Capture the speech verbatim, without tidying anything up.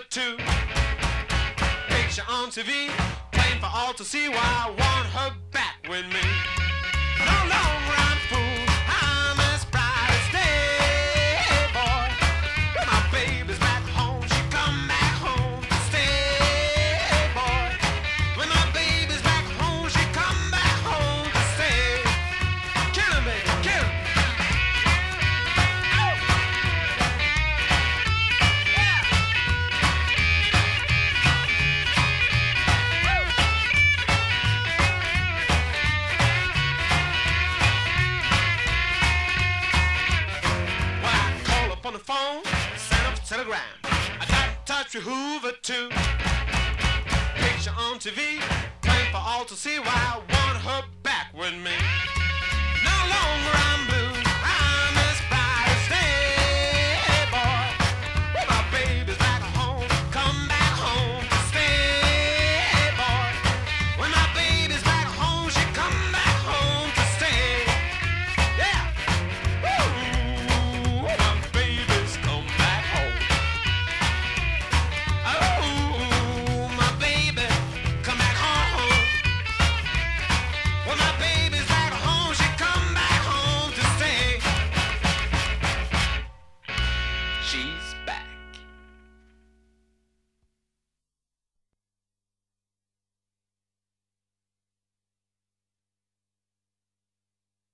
two. Picture on T V, plain for all to see why I want her back with me. No longer I'm fool, I'm as bright as day, boy. When my baby's back home, she come back home to stay, boy. When my baby's back home, she come back home to stay. Kill him, baby, kill him. On the phone, send up a telegram. I got in touch with Hoover too. Picture on T V, plain for all to see why I want her back with me. No longer I'm blue, I'm as bright as day, boy. When my baby's back home, come back home to stay, boy. When my baby's back home, she come back home to stay. Yeah. Woo. She's